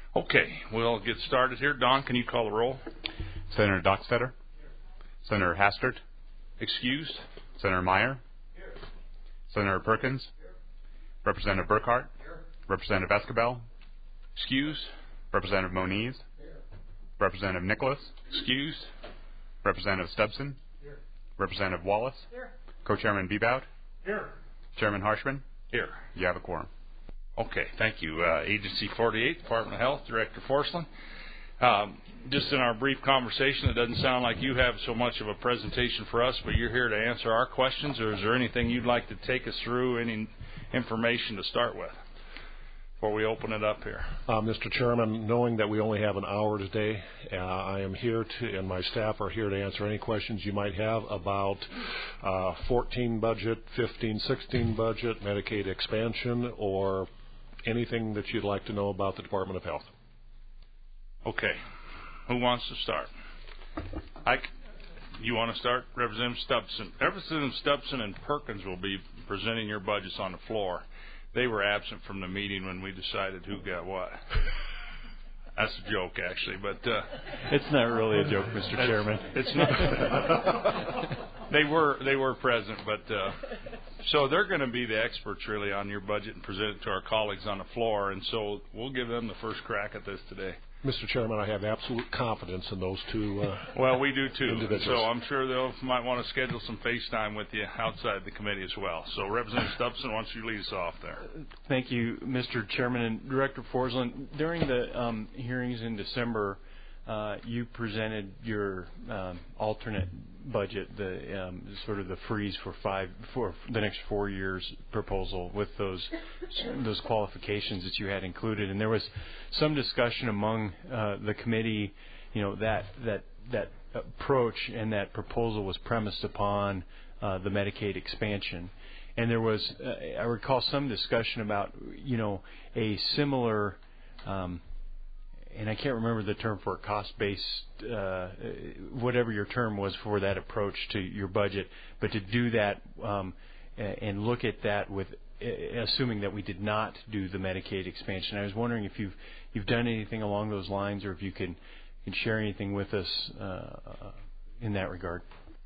Okay, we'll get started here. Don, can you call the roll? Senator Dockstader. Senator Hastert. Excused. Senator Meyer. Here. Senator Perkins. Here. Representative Burkhart. Here. Representative Escabel. Excused. Representative Moniz. Here. Representative Nicholas. Excused. Representative Stubson. Here. Representative Wallace. Here. Co-Chairman Bebout. Here. Chairman Harshman. Here. You have a quorum. Okay, thank you. Agency 48, Department of Health, Director Forslund. Just in our brief conversation, it doesn't sound like you have so much of a presentation for us, but you're here to answer our questions, or is there anything you'd like to take us through, any information to start with before we open it up here? Mr. Chairman, knowing that we only have an hour today, I am here to, and my staff are here to answer any questions you might have about 14 budget, 15-16 budget, Medicaid expansion, or anything that you'd like to know about the Department of Health. Okay. Who wants to start? You want to start? Representative Stubson. Representative Stubson and Perkins will be presenting your budgets on the floor. They were absent from the meeting when we decided who got what. That's a joke, actually, but it's not really a joke, Mr. Chairman. It's not. They were present, but so they're going to be the experts really on your budget and present it to our colleagues on the floor, and so we'll give them the first crack at this today. Mr. Chairman, I have absolute confidence in those two well, we do too. individuals. So I'm sure they might want to schedule some FaceTime with you outside the committee as well. So Representative Stubson, why don't you lead us off there? Thank you, Mr. Chairman and Director Forslund. During the hearings in December, you presented your alternate budget, the sort of the freeze for the next 4 years proposal with those qualifications that you had included, and there was some discussion among the committee, that approach and that proposal was premised upon the Medicaid expansion, and there was I recall some discussion about a similar. And I can't remember the term for cost-based, whatever your term was for that approach to your budget, but to do that and look at that with, assuming that we did not do the Medicaid expansion. I was wondering if you've done anything along those lines, or if you can share anything with us in that regard.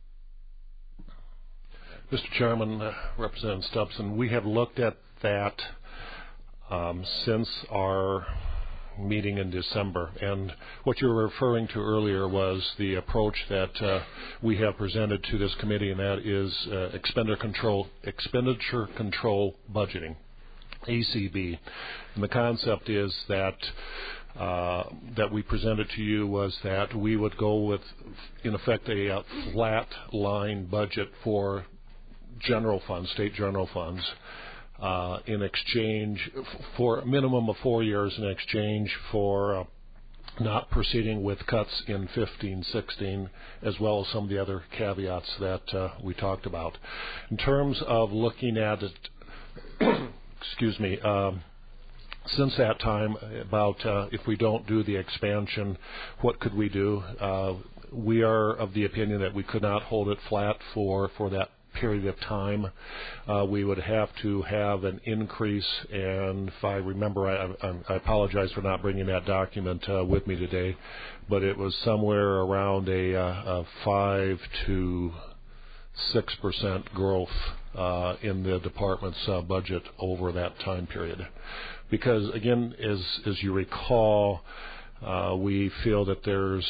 Mr. Chairman, Representative Stubson, we have looked at that since our meeting in December, and what you were referring to earlier was the approach that we have presented to this committee, and that is expenditure control budgeting, ACB. And the concept is that we presented to you was that we would go with, in effect, a flat line budget for general funds, state general funds, in exchange for a minimum of 4 years, in exchange for not proceeding with cuts in 15-16, as well as some of the other caveats that we talked about. In terms of looking at it, excuse me, since that time, about if we don't do the expansion, what could we do? We are of the opinion that we could not hold it flat for that period of time. We would have to have an increase, and if I remember, I apologize for not bringing that document with me today, but it was somewhere around a 5 to 6% growth in the department's budget over that time period. Because again, as you recall, we feel that there's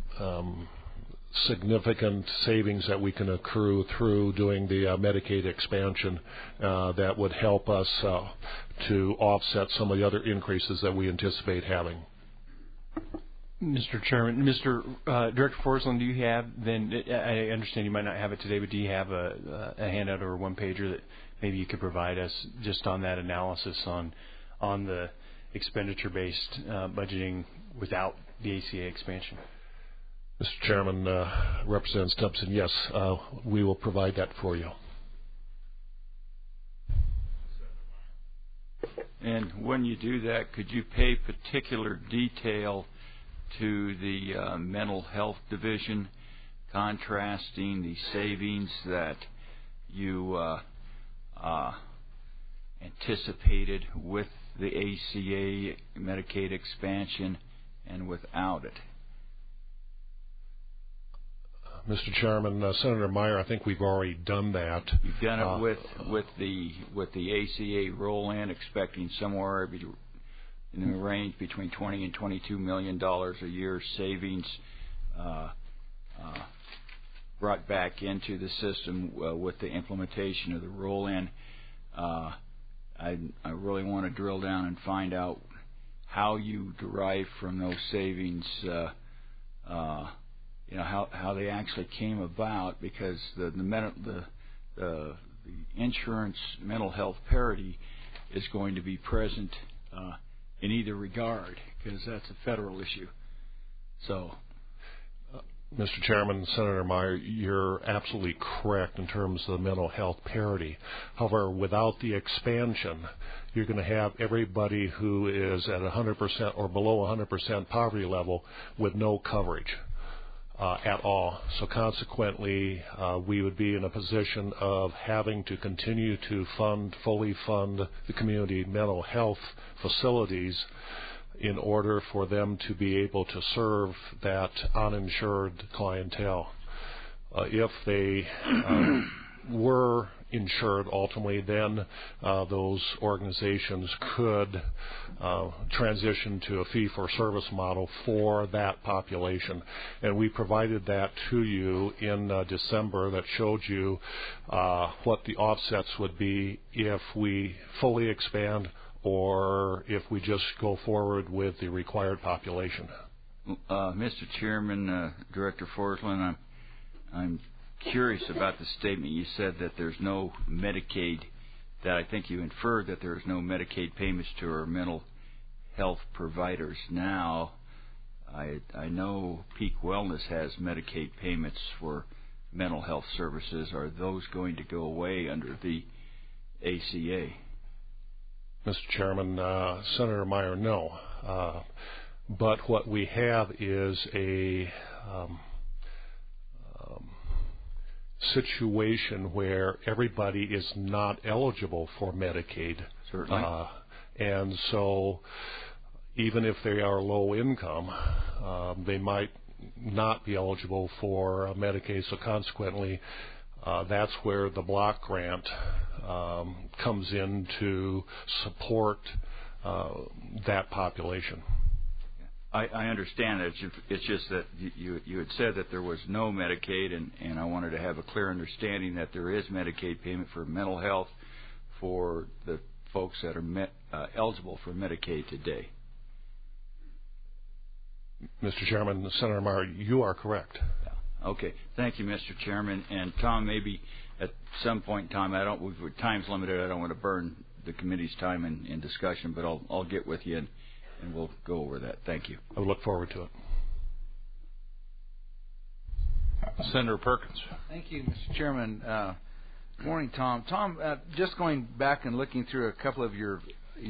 significant savings that we can accrue through doing the Medicaid expansion that would help us to offset some of the other increases that we anticipate having. Mr. Chairman, Director Forslund, do you have then? I understand you might not have it today, but do you have a handout or a one-pager that maybe you could provide us just on that analysis on the expenditure-based budgeting without the ACA expansion? Mr. Chairman, Representative Stubson, yes, we will provide that for you. And when you do that, could you pay particular detail to the mental health division, contrasting the savings that you anticipated with the ACA Medicaid expansion and without it? Mr. Chairman, Senator Meyer, I think we've already done that. You've done it with the ACA roll-in, expecting somewhere in the range between $20 and $22 million a year savings brought back into the system with the implementation of the roll-in. I really want to drill down and find out how you derive from those savings. How they actually came about, because the insurance mental health parity is going to be present in either regard, because that's a federal issue. So, Mr. Chairman, Senator Meyer, you're absolutely correct in terms of the mental health parity. However, without the expansion, you're going to have everybody who is at 100% or below 100% poverty level with no coverage at all. So consequently, we would be in a position of having to continue to fully fund the community mental health facilities in order for them to be able to serve that uninsured clientele. If they were insured ultimately, then those organizations could transition to a fee-for-service model for that population. And we provided that to you in December, that showed you what the offsets would be if we fully expand or if we just go forward with the required population. Mr. Chairman, Director Forsland, I'm curious about the statement. You said that there's no Medicaid, that I think you inferred that there's no Medicaid payments to our mental health providers now. I know Peak Wellness has Medicaid payments for mental health services. Are those going to go away under the ACA? Mr. Chairman, Senator Meyer, no. But what we have is a situation where everybody is not eligible for Medicaid. Certainly. And so even if they are low income, they might not be eligible for Medicaid. So consequently, that's where the block grant comes in to support that population. I understand it. It's just that you had said that there was no Medicaid, and I wanted to have a clear understanding that there is Medicaid payment for mental health for the folks that are eligible for Medicaid today. Mr. Chairman, Senator Meyer, you are correct. Okay. Thank you, Mr. Chairman. And Tom, maybe at some point in time, time's limited. I don't want to burn the committee's time in discussion, but I'll get with you and we'll go over that. Thank you. I look forward to it. Senator Perkins. Thank you, Mr. Chairman. Good morning, Tom. Tom, just going back and looking through a couple of your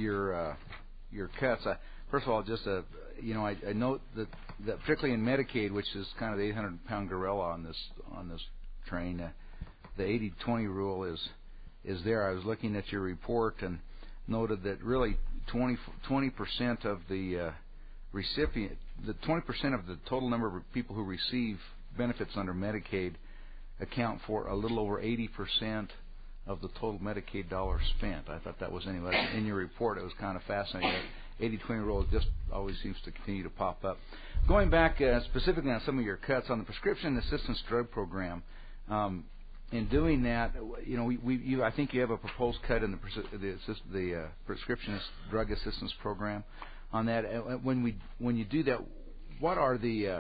cuts. First of all, just I note that particularly in Medicaid, which is kind of the 800-pound gorilla on this train, the 80-20 rule is there. I was looking at your report and noted that really 20% of the recipient, the 20% of the total number of people who receive benefits under Medicaid account for a little over 80% of the total Medicaid dollars spent. I thought that was anyway. In your report, it was kind of fascinating. 80-20 rule just always seems to continue to pop up. Going back specifically on some of your cuts on the prescription assistance drug program, in doing that, I think you have a proposed cut in the prescription drug assistance program. On that, when you do that, what are the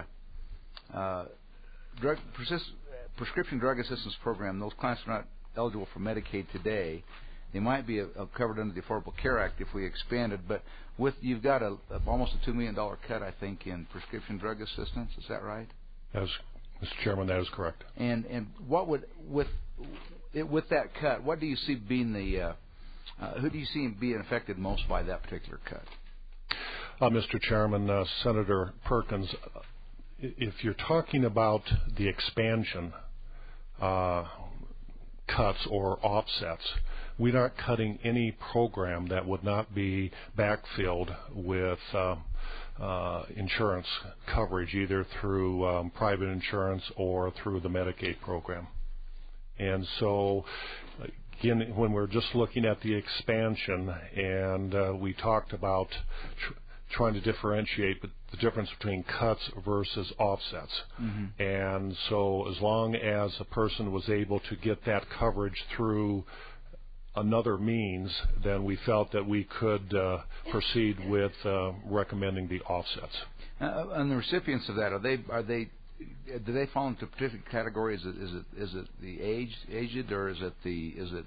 prescription drug assistance program? Those clients are not eligible for Medicaid today. They might be covered under the Affordable Care Act if we expanded, but you've got almost a $2 million cut, I think, in prescription drug assistance. Is that right? Mr. Chairman, that is correct. And what would with that cut? What do you see being who do you see being affected most by that particular cut? Mr. Chairman, Senator Perkins, if you're talking about the expansion cuts or offsets, we're not cutting any program that would not be backfilled with insurance coverage, either through private insurance or through the Medicaid program. And so, again, when we're just looking at the expansion, and we talked about trying to differentiate the difference between cuts versus offsets. Mm-hmm. And so as long as a person was able to get that coverage through another means, then we felt that we could proceed with recommending the offsets. And the recipients of that, do they fall into a particular category? Is it the aged, or is it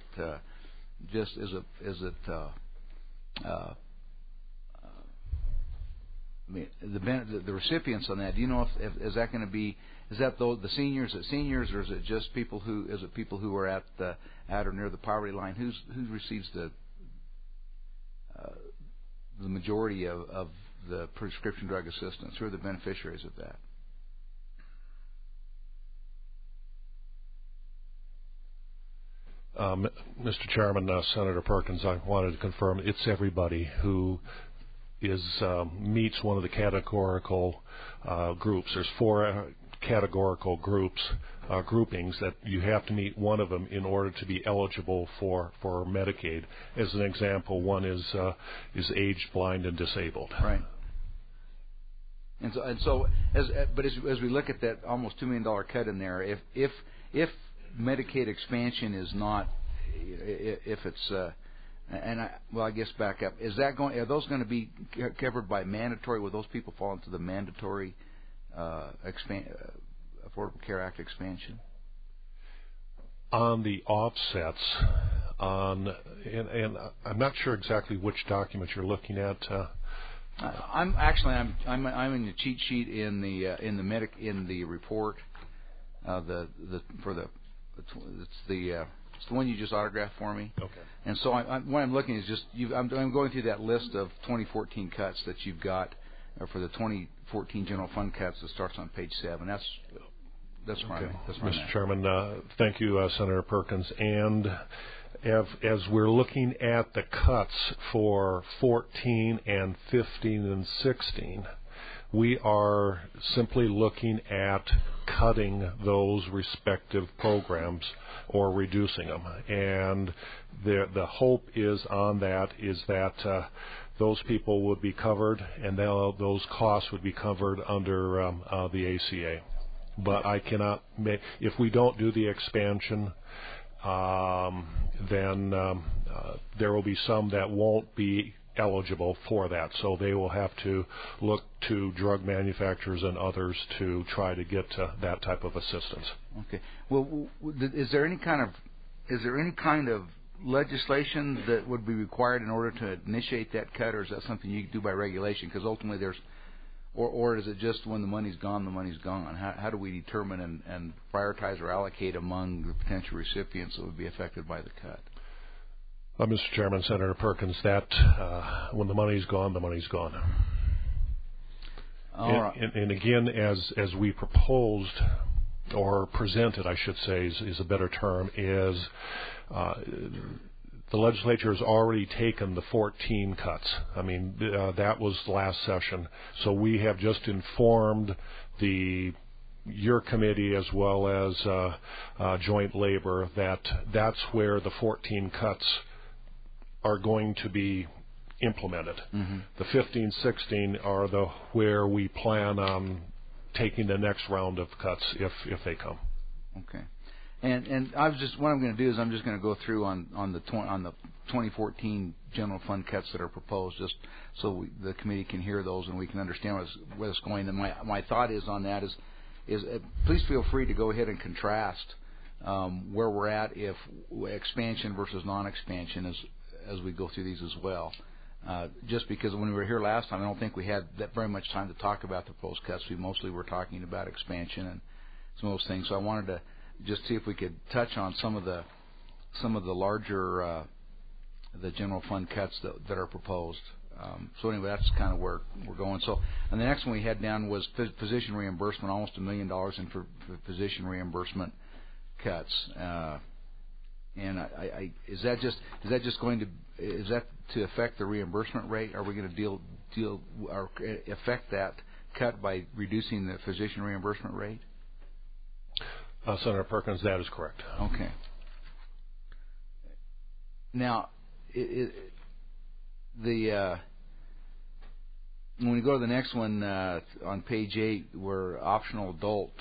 the recipients on that? Do you know if is that going to be, is that the seniors, or is it just people who are at or near the poverty line? Who receives the majority of the prescription drug assistance? Who are the beneficiaries of that? Mr. Chairman, Senator Perkins, I wanted to confirm it's everybody who meets one of the categorical groups. There's 4 categorical groupings that you have to meet one of them in order to be eligible for Medicaid. As an example, one is aged, blind, and disabled. Right. And so as we look at that almost $2 million cut in there, if Medicaid expansion is not, if it's I guess back up. Are those going to be covered by mandatory? Will those people fall into the mandatory Affordable Care Act expansion? On the offsets, and I'm not sure exactly which document you're looking at. I'm in the cheat sheet in the report. It's the one you just autographed for me. Okay. And so what I'm looking is just I'm going through that list of 2014 cuts that you've got for the 2014 general fund cuts that starts on page 7. That's right. Okay. Mr. Chairman, thank you, Senator Perkins. And as we're looking at the cuts for 14 and 15 and 16, we are simply looking at cutting those respective programs or reducing them. And the hope is that those people would be covered, and those costs would be covered under the ACA. But I cannot make, if we don't do the expansion, then there will be some that won't be eligible for that. So they will have to look to drug manufacturers and others to try to get that type of assistance. Okay. Well, is there any kind of legislation that would be required in order to initiate that cut, or is that something you can do by regulation? Because ultimately there's, or is it just when the money's gone, the money's gone? How do we determine and prioritize or allocate among the potential recipients that would be affected by the cut? Mr. Chairman, Senator Perkins, that when the money's gone, the money's gone. All right. And again, as we proposed, or presented, I should say, is a better term, is the legislature has already taken the 14 cuts. I mean, that was last session. So we have just informed your committee as well as Joint Labor that that's where the 14 cuts are going to be implemented. Mm-hmm. The 15, 16 are where we plan on taking the next round of cuts if they come. Okay. And what I'm going to do is I'm just going to go through on the 2014 general fund cuts that are proposed, just so the committee can hear those and we can understand where it's going. And my thought is on that is please feel free to go ahead and contrast where we're at if expansion versus non-expansion as we go through these as well. Just because when we were here last time, I don't think we had that very much time to talk about the proposed cuts. We mostly were talking about expansion and some of those things. So I wanted to just see if we could touch on some of the larger the general fund cuts that are proposed. So anyway, that's kind of where we're going. So, and the next one we had down was physician reimbursement, almost $1 million in for physician reimbursement cuts. And is that to affect the reimbursement rate? Are we going to deal or affect that cut by reducing the physician reimbursement rate? Senator Perkins, that is correct. Okay. Now, when we go to the next one on page 8, where optional adult,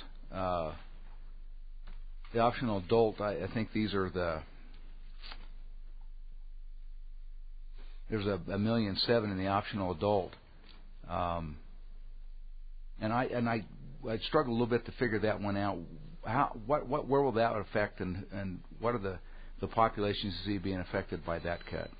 the optional adult, I think these are there's $1.7 million in the optional adult, and I struggle a little bit to figure that one out. Where will that affect, and what are the populations you see being affected by that cut?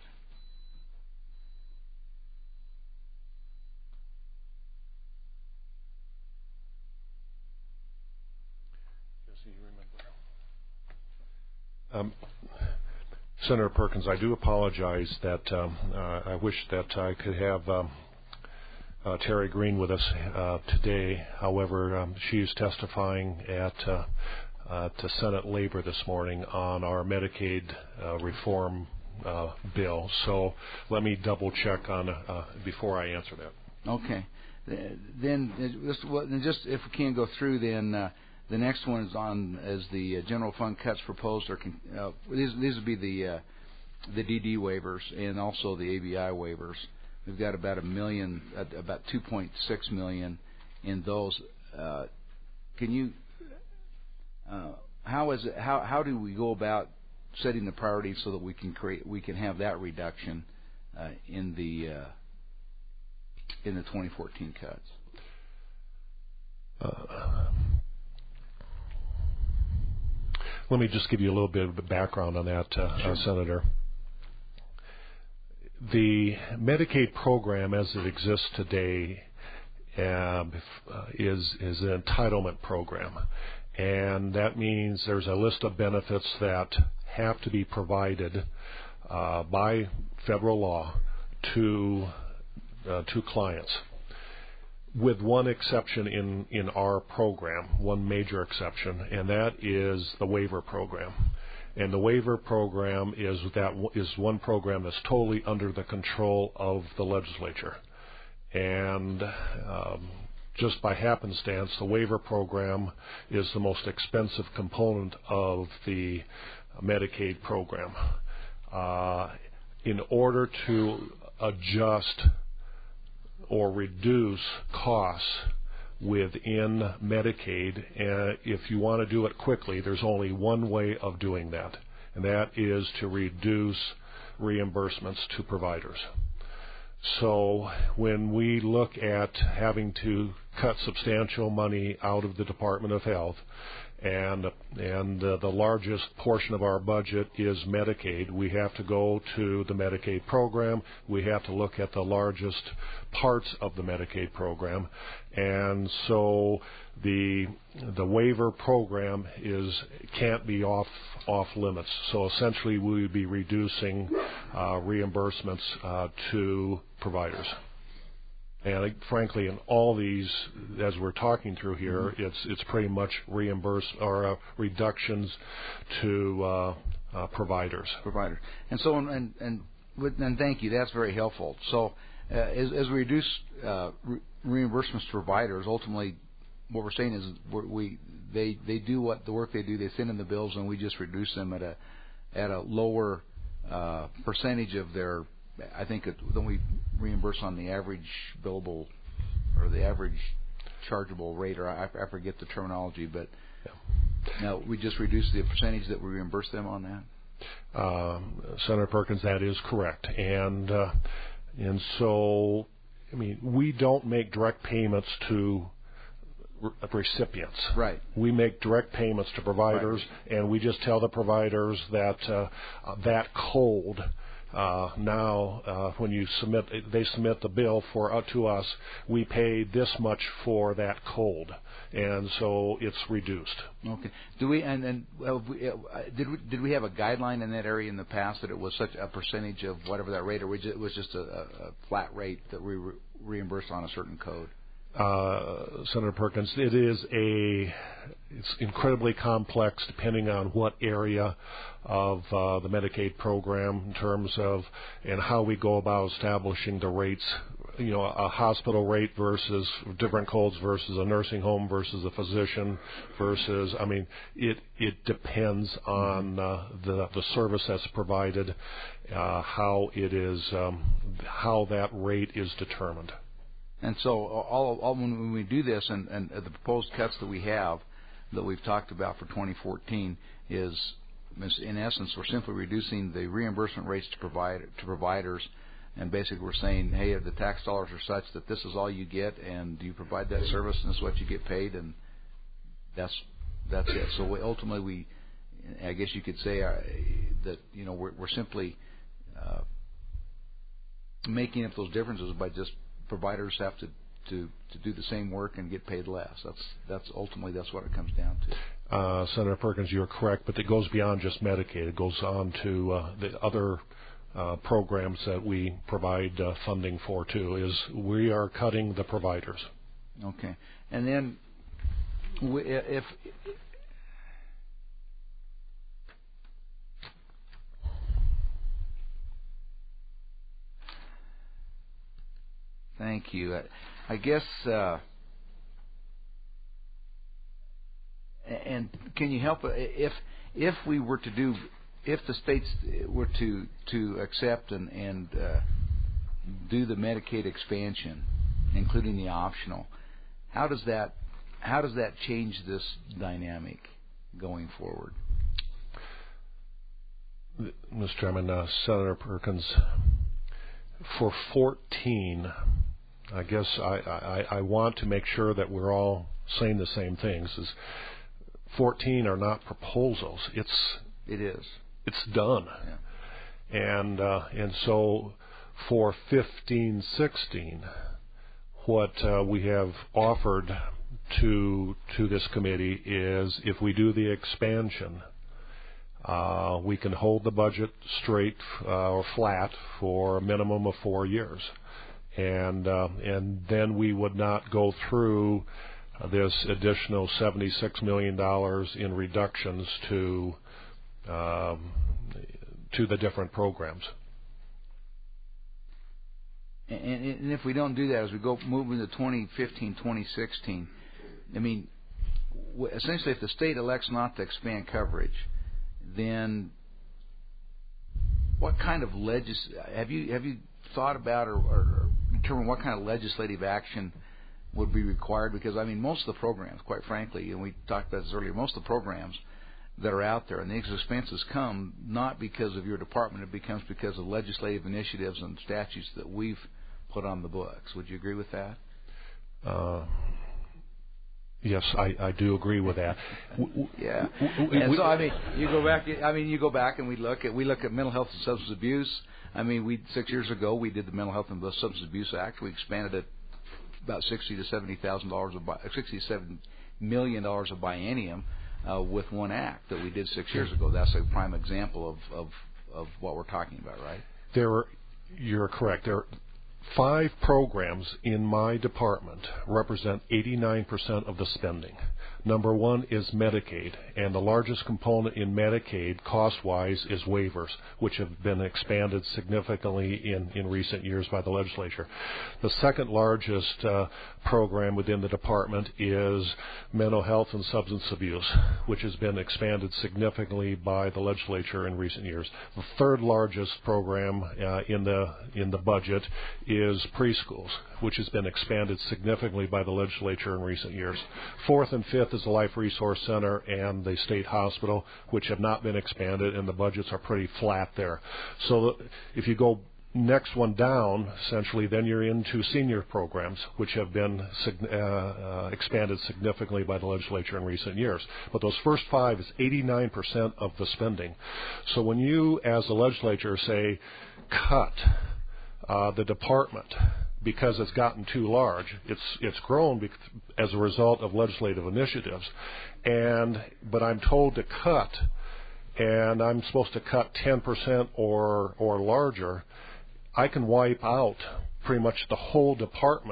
Senator Perkins, I do apologize that I wish that I could have Terry Green with us today. However, she is testifying at Senate Labor this morning on our Medicaid reform bill. So let me double check on before I answer that. Okay. Then just if we can go through, then the next one is the general fund cuts proposed. These would be the DD waivers and also the ABI waivers. We've got about $1 million, about $2.6 million in those. Can you? How do we go about setting the priorities so that we can have that reduction in the 2014 cuts? Let me just give you a little bit of a background on that, Sure. Senator. The Medicaid program as it exists today is an entitlement program. And that means there's a list of benefits that have to be provided by federal law to clients, with one exception in our program, one major exception, and that is the waiver program. And the waiver program is one program that's totally under the control of the legislature. And just by happenstance, the waiver program is the most expensive component of the Medicaid program. In order to adjust or reduce costs within Medicaid, if you want to do it quickly, there's only one way of doing that, and that is to reduce reimbursements to providers. So when we look at having to cut substantial money out of the Department of Health, and the largest portion of our budget is Medicaid, we have to go to the Medicaid program. We have to look at the largest parts of the Medicaid program, and so the waiver program can't be off limits. So essentially, we would be reducing reimbursements to providers. And frankly, in all these, as we're talking through here, it's pretty much reductions to providers. And so, and thank you. That's very helpful. So, as we reduce reimbursements to providers, ultimately, what we're saying is they do what the work they do. They send in the bills, and we just reduce them at a lower percentage of their. I think don't we reimburse on the average billable or the average chargeable rate, or I forget the terminology, but now we just reduce the percentage that we reimburse them on that? Senator Perkins, that is correct. And so, I mean, we don't make direct payments to recipients. Right. We make direct payments to providers, right. And we just tell the providers that that code when they submit the bill to us, we pay this much for that code, and so it's reduced. Okay. Do we did we have a guideline in that area in the past that it was such a percentage of whatever that rate, or it was just a flat rate that we reimbursed on a certain code? Senator Perkins, it's incredibly complex depending on what area of the Medicaid program in terms of and how we go about establishing the rates. You know, a hospital rate versus different codes versus a nursing home versus a physician versus, I mean, it depends on the service that's provided, how it is, how that rate is determined. And so when we do this and the proposed cuts that we have, that we've talked about for 2014 is, in essence, we're simply reducing the reimbursement rates to providers. And basically we're saying, hey, the tax dollars are such that this is all you get, and you provide that service, and this is what you get paid, and that's it. So ultimately, I guess you could say that, you know, we're simply making up those differences by just providers have to do the same work and get paid less. That's ultimately what it comes down to. Senator Perkins, you're correct, but it goes beyond just Medicaid. It goes on to the other programs that we provide funding for too. Is we are cutting the providers. Okay, and then if thank you. I guess. And can you help if we were to do? If the states were to accept and do the Medicaid expansion, including the optional, how does that change this dynamic going forward? Mr. Chairman, Senator Perkins, for 14, I guess I want to make sure that we're all saying the same things. 14 are not proposals. It is. It's done. Yeah. And so for 15-16, what we have offered to this committee is if we do the expansion, we can hold the budget straight or flat for a minimum of 4 years. And then we would not go through this additional $76 million in reductions to the different programs. And if we don't do that, as we move into 2015, 2016, I mean, essentially, if the state elects not to expand coverage, then what kind of have you thought about or determined what kind of legislative action would be required? Because I mean, most of the programs, quite frankly, and we talked about this earlier, most of the programs that are out there, and these expenses come not because of your department, it becomes because of legislative initiatives and statutes that we've put on the books. Would you agree with that? Yes, I do agree with that. Yeah. And so I mean, you go back and we look at mental health and substance abuse. I mean, 6 years ago we did the Mental Health and Substance Abuse Act. We expanded it about $60,000 to $70,000 $67 million of biennium with one act that we did 6 years ago. That's a prime example of what we're talking about, right? You're correct. There are 5 programs in my department represent 89% of the spending. Number 1 is Medicaid, and the largest component in Medicaid, cost-wise, is waivers, which have been expanded significantly in recent years by the legislature. The second largest program within the department is mental health and substance abuse, which has been expanded significantly by the legislature in recent years. The third largest program in the budget is preschools, which has been expanded significantly by the legislature in recent years. Fourth and fifth is the Life Resource Center and the state hospital, which have not been expanded, and the budgets are pretty flat there. So if you go next one down, essentially, then you're into senior programs, which have been expanded significantly by the legislature in recent years. But those first 5 is 89% of the spending. So when you, as a legislature, say, cut the department because it's gotten too large, it's grown as a result of legislative initiatives, but I'm told to cut, and I'm supposed to cut 10% or larger, I can wipe out pretty much the whole department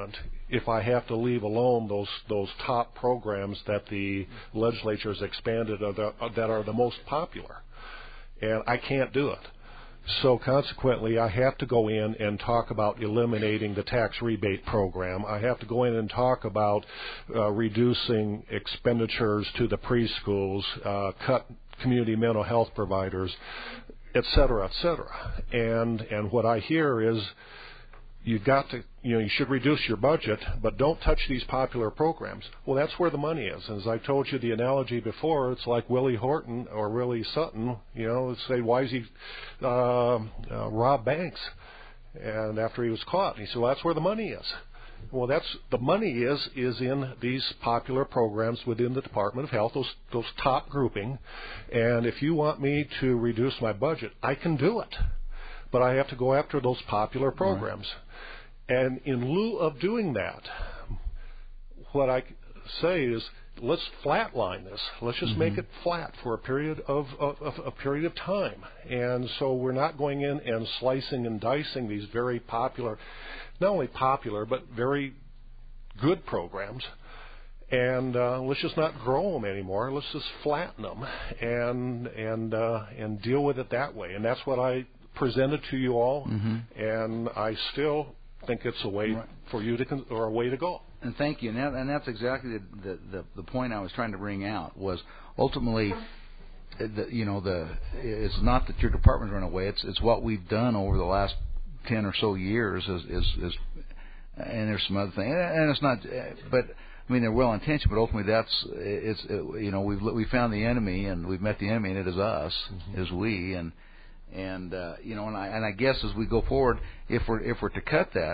if I have to leave alone those top programs that the legislature has expanded that are the most popular. And I can't do it. So consequently, I have to go in and talk about eliminating the tax rebate program. I have to go in and talk about reducing expenditures to the preschools, cut community mental health providers, et cetera, et cetera. And what I hear is you should reduce your budget, but don't touch these popular programs. Well, that's where the money is. As I told you the analogy before, it's like Willie Horton or Willie Sutton, say, why is he rob banks? And after he was caught, he said, well, that's where the money is. Well, the money is in these popular programs within the Department of Health, those top grouping. And if you want me to reduce my budget, I can do it. But I have to go after those popular programs. Right. And in lieu of doing that, what I say is, let's flatline this. Let's just make it flat for a period of time. And so we're not going in and slicing and dicing these very popular, not only popular, but very good programs. And let's just not grow them anymore. Let's just flatten them and deal with it that way. And that's what I presented to you all. And I still think it's a way for you or a way to go. And thank you. And that's exactly the point I was trying to bring out, was ultimately, it's not that your department's run away. It's what we've done over the last 10 or so years. And there's some other things. And it's not, but I mean, they're well intentioned. But ultimately, we found the enemy, and we've met the enemy, and it is us, is we, and I guess as we go forward, if we're to cut that,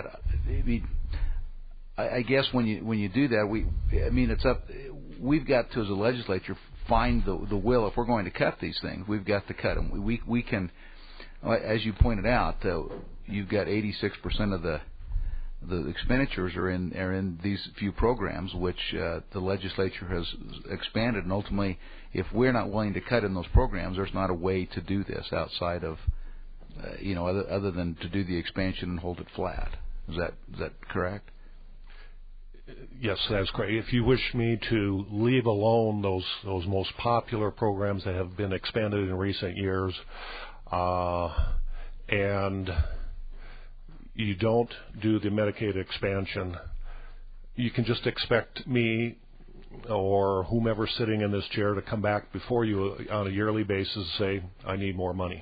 I guess when you do that, it's up. We've got to, as a legislature, find the will. If we're going to cut these things, we've got to cut them. We can, as you pointed out, you've got 86% of the expenditures are in these few programs, which the legislature has expanded, and ultimately, if we're not willing to cut in those programs, there's not a way to do this outside of, other than to do the expansion and hold it flat. Is that correct? Yes, that's correct. If you wish me to leave alone those most popular programs that have been expanded in recent years, and you don't do the Medicaid expansion, you can just expect me or whomever sitting in this chair to come back before you on a yearly basis and say, I need more money.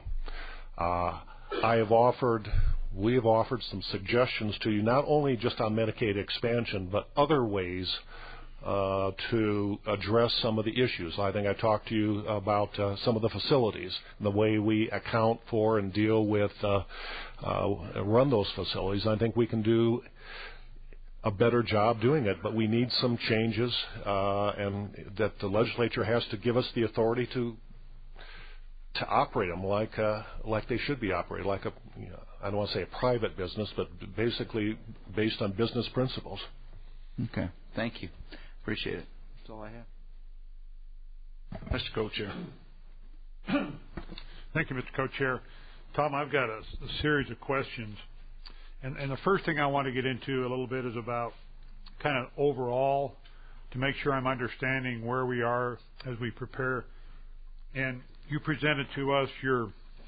We have offered some suggestions to you, not only just on Medicaid expansion, but other ways to address some of the issues. I think I talked to you about some of the facilities, the way we account for and deal with, run those facilities. I think we can do a better job doing it, but we need some changes, and that the legislature has to give us the authority to operate them like they should be operated, like I don't want to say a private business, but basically based on business principles. Okay, thank you. Appreciate it. That's all I have. Mr. Co-Chair. Thank you, Mr. Co-Chair. Tom, I've got a series of questions. And the first thing I want to get into a little bit is about kind of overall, to make sure I'm understanding where we are as we prepare. And you presented to us your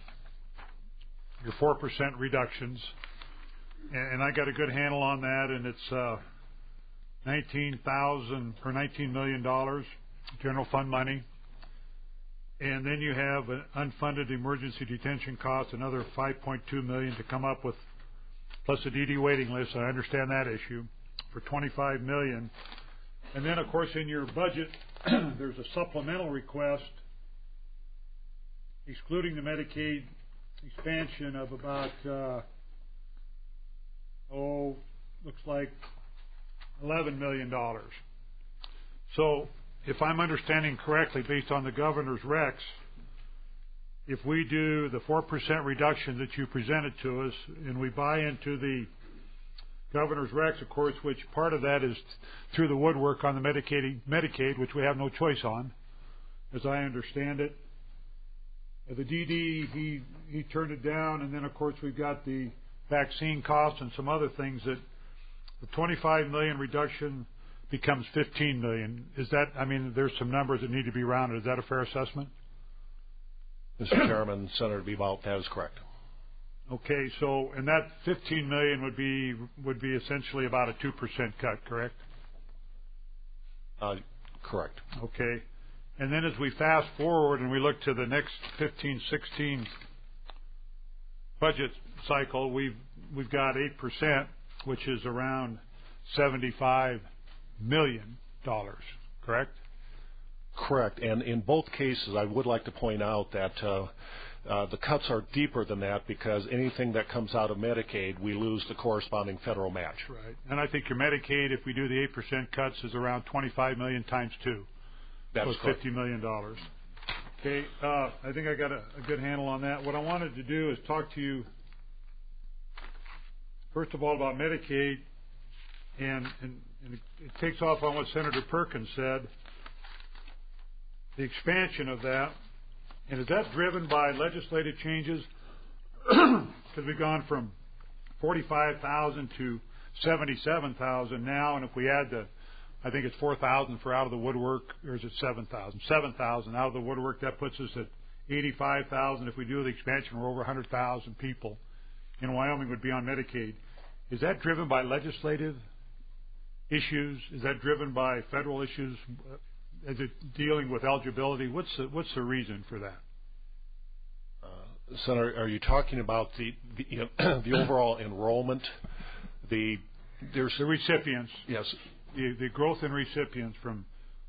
4% reductions, and I got a good handle on that, and it's $19 million general fund money. And then you have an unfunded emergency detention cost, another $5.2 million to come up with, plus a DD waiting list. I understand that issue, for $25 million. And then, of course, in your budget, there's a supplemental request, excluding the Medicaid expansion, of about, looks like $11 million. So, if I'm understanding correctly, based on the governor's recs, if we do the 4% reduction that you presented to us, and we buy into the governor's recs, of course, which part of that is through the woodwork on the Medicaid, which we have no choice on, as I understand it. The DD, he turned it down, and then, of course, we've got the vaccine costs and some other things that the 25 million reduction becomes 15 million. Is that, I mean, there's some numbers that need to be rounded. Is that a fair assessment? Mr. Chairman, Senator Bebout, that is correct. Okay, so, and that 15 million would be essentially about a 2% cut, correct? Correct. Okay. And then as we fast forward and we look to the next 15-16 budget cycle, we've got 8%, which is around $75 million, correct? Correct. And in both cases, I would like to point out that the cuts are deeper than that because anything that comes out of Medicaid, we lose the corresponding federal match. Right. And I think your Medicaid, if we do the 8% cuts, is around 25 million times 2. That's so correct. $50 million. Okay. I think I got a good handle on that. What I wanted to do is talk to you, first of all, about Medicaid, and it takes off on what Senator Perkins said, the expansion of that. And is that driven by legislative changes? Because we've gone from 45,000 to 77,000 now, and if we add the, I think it's 4,000 for out of the woodwork, or is it 7,000? 7,000 out of the woodwork, that puts us at 85,000. If we do the expansion, we're over 100,000 people in Wyoming would be on Medicaid. Is that driven by legislative issues? Is that driven by federal issues? Is it dealing with eligibility? What's the reason for that? Senator, are you talking about the overall enrollment? There's the recipients. Yes. The growth in recipients from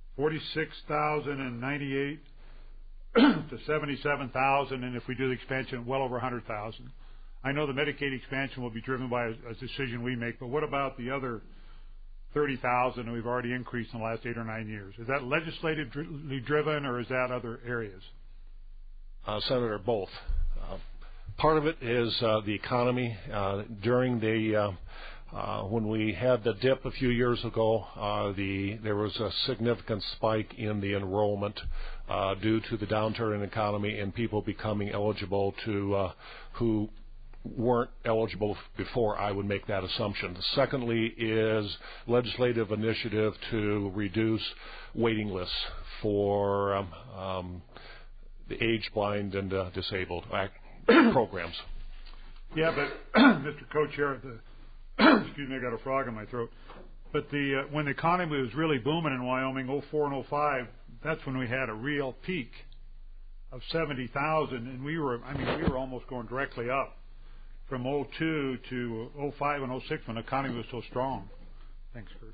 46,098 to 77,000, and if we do the expansion, well over 100,000. I know the Medicaid expansion will be driven by a decision we make, but what about the other 30,000 we've already increased in the last 8 or 9 years? Is that legislatively driven, or is that other areas? Senator, both. Part of it is the economy. During the when we had the dip a few years ago, there was a significant spike in the enrollment due to the downturn in the economy and people becoming eligible to who weren't eligible before. I would make that assumption. Secondly is legislative initiative to reduce waiting lists for the age blind and disabled programs. Yeah, but Mr. Co-Chair, excuse me, I got a frog in my throat. But when the economy was really booming in Wyoming, 04 and 05, that's when we had a real peak of 70,000, and we were almost going directly up from 02 to 05 and 06 when the economy was so strong. Thanks, Kurt.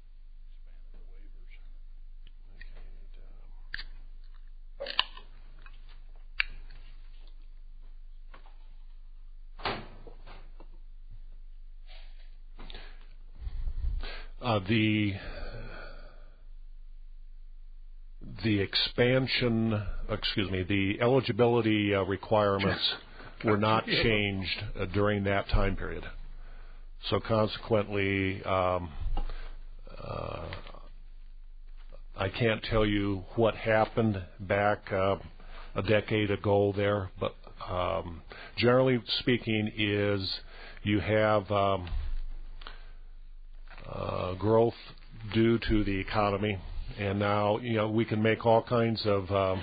The expansion, the eligibility requirements were not changed during that time period. So consequently, I can't tell you what happened back a decade ago there, but generally speaking is you have growth due to the economy, and now we can make all kinds of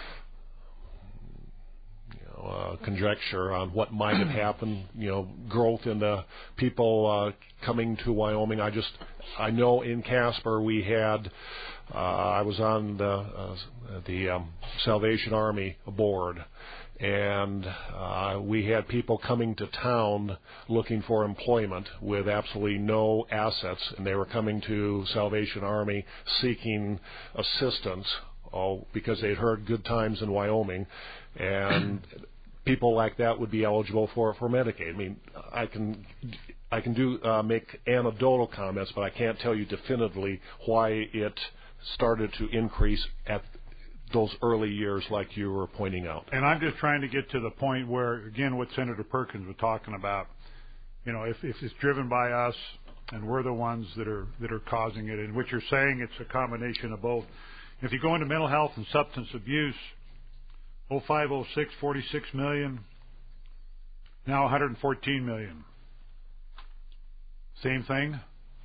conjecture on what might have happened. Growth in the people coming to Wyoming. I know in Casper we had. I was on the Salvation Army board, and we had people coming to town looking for employment with absolutely no assets, and they were coming to Salvation Army seeking assistance because they'd heard good times in Wyoming, and people like that would be eligible for Medicaid. I mean, I can make anecdotal comments, but I can't tell you definitively why it started to increase at those early years like you were pointing out. And I'm just trying to get to the point where, again, what Senator Perkins was talking about, if it's driven by us and we're the ones that are causing it, and what you're saying, it's a combination of both. If you go into mental health and substance abuse, 05, 06, 46 million, now 114 million. Same thing?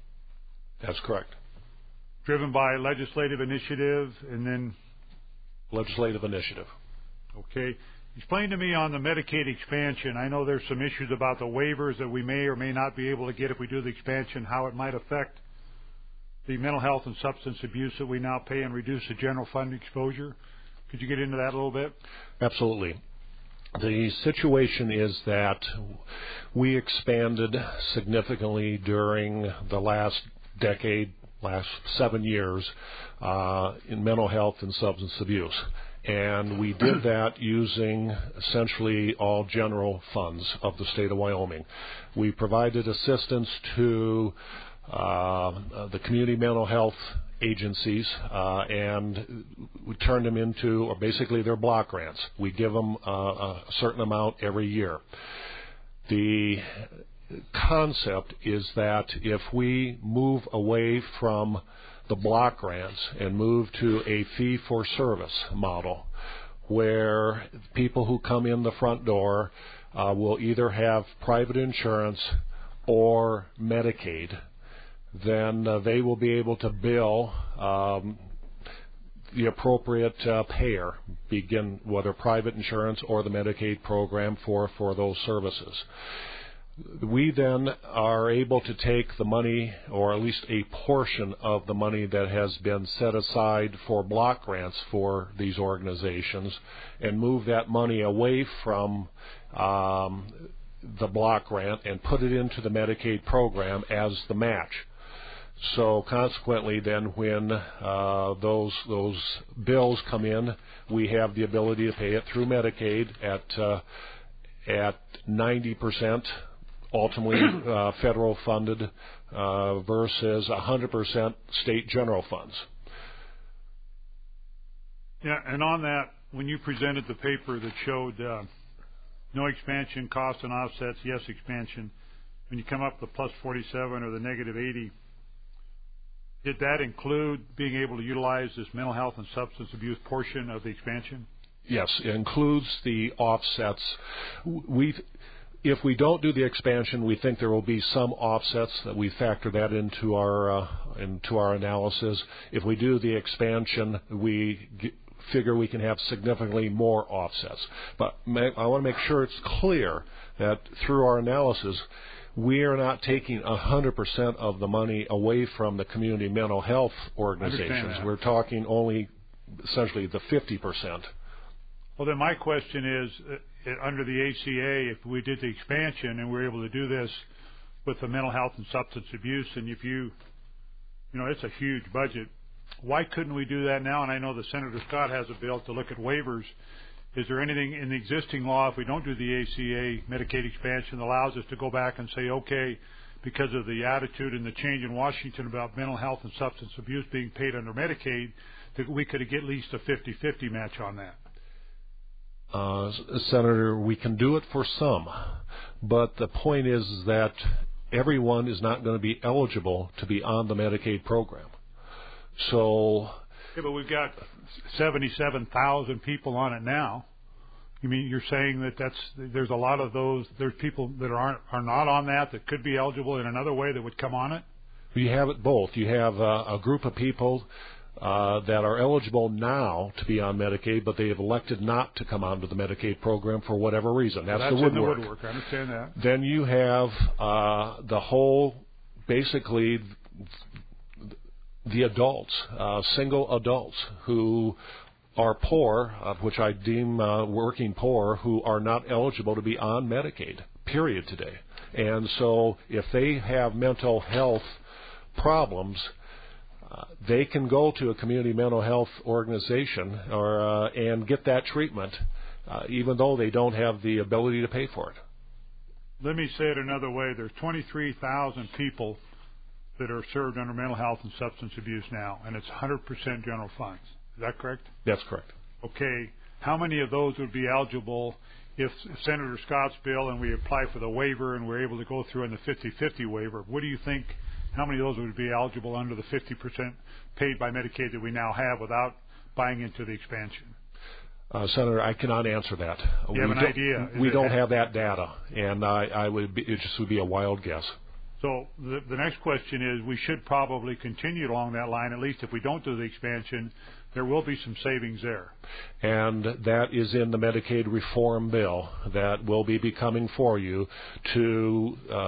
That's correct. Driven by legislative initiative and then... Legislative initiative. Okay. Explain to me on the Medicaid expansion. I know there's some issues about the waivers that we may or may not be able to get if we do the expansion, how it might affect the mental health and substance abuse that we now pay and reduce the general fund exposure. Could you get into that a little bit? Absolutely. The situation is that we expanded significantly during the last decade, last 7 years, in mental health and substance abuse. And we did that using essentially all general funds of the state of Wyoming. We provided assistance to the community mental health agencies, and we turned them into, or basically they're block grants. We give them a certain amount every year. The concept is that if we move away from the block grants and move to a fee-for-service model, where people who come in the front door will either have private insurance or Medicaid, then they will be able to bill the appropriate payer, begin whether private insurance or the Medicaid program for those services. We then are able to take the money, or at least a portion of the money that has been set aside for block grants for these organizations, and move that money away from the block grant and put it into the Medicaid program as the match. So consequently, then, when those bills come in, we have the ability to pay it through Medicaid at 90%, ultimately federal funded, versus 100% state general funds. Yeah, and on that, when you presented the paper that showed no expansion, cost and offsets, yes expansion, when you come up with the plus 47 or the negative 80, did that include being able to utilize this mental health and substance abuse portion of the expansion? Yes, it includes the offsets. If we don't do the expansion, we think there will be some offsets that we factor that into our analysis. If we do the expansion, we figure we can have significantly more offsets. But I want to make sure it's clear that through our analysis, we are not taking 100% of the money away from the community mental health organizations. We're talking only essentially the 50%. Well, then my question is, under the ACA, if we did the expansion and we're able to do this with the mental health and substance abuse, and if you know, it's a huge budget, why couldn't we do that now? And I know that Senator Scott has a bill to look at waivers. Is there anything in the existing law, if we don't do the ACA Medicaid expansion, that allows us to go back and say, okay, because of the attitude and the change in Washington about mental health and substance abuse being paid under Medicaid, that we could get at least a 50-50 match on that? Senator, we can do it for some, but the point is that everyone is not going to be eligible to be on the Medicaid program. So, yeah, but we've got 77,000 people on it now. You mean you're saying that there's a lot of those, there's people that are not on that could be eligible in another way that would come on it? You have it both. You have a group of people that are eligible now to be on Medicaid, but they have elected not to come onto the Medicaid program for whatever reason. That's the woodwork. In the woodwork. I understand that. Then you have the whole, basically, the adults, single adults who are poor, which I deem working poor, who are not eligible to be on Medicaid, period, today. And so if they have mental health problems, they can go to a community mental health organization and get that treatment, even though they don't have the ability to pay for it. Let me say it another way. There's 23,000 people that are served under mental health and substance abuse now, and it's 100% general funds. Is that correct? That's correct. Okay. How many of those would be eligible if Senator Scott's bill and we apply for the waiver and we're able to go through on the 50-50 waiver? What do you think? How many of those would be eligible under the 50% paid by Medicaid that we now have without buying into the expansion? Senator, I cannot answer that. You have an idea? We don't have that data, and it just would be a wild guess. So the next question is, we should probably continue along that line, at least if we don't do the expansion, there will be some savings there. And that is in the Medicaid reform bill that will be coming for you to